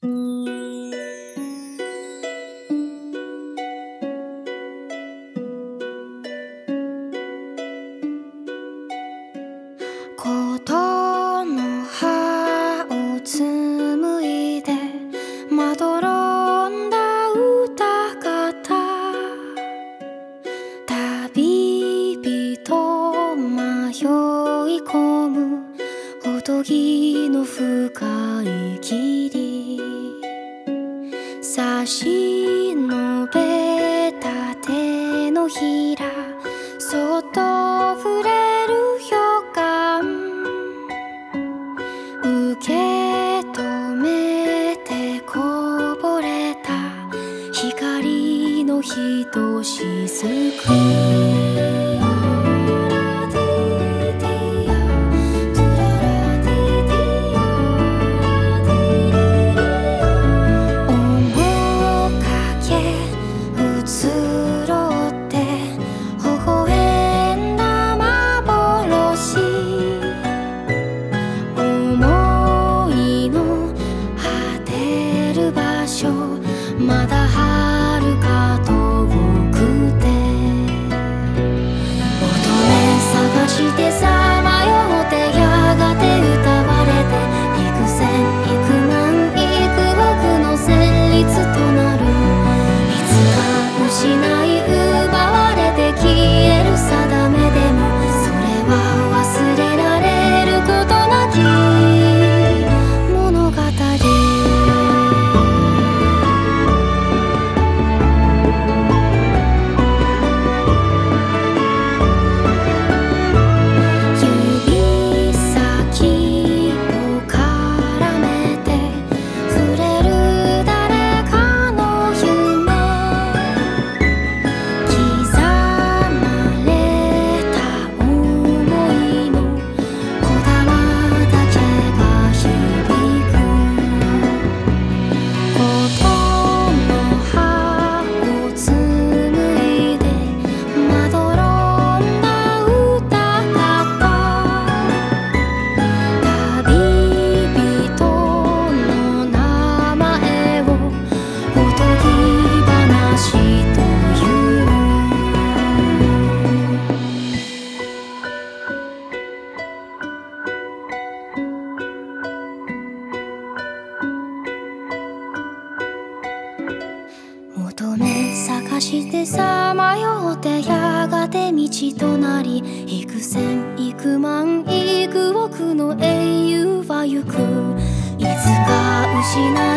琴の葉を紡いでまどろんだ歌方、旅人迷い込むおとぎの深い霧、差し伸べた手のひらそっと触れる予感、受け止めてこぼれた光のひとしずく、まだ遥か遠くて乙女探してさまよってやがて歌われて幾千幾万幾億の旋律となる、いつか失い奪われて消える定めでもそれは忘れられることなき物語。乙女探してさまよってやがて道となり、幾千幾万幾億の英雄は行く、いつか失い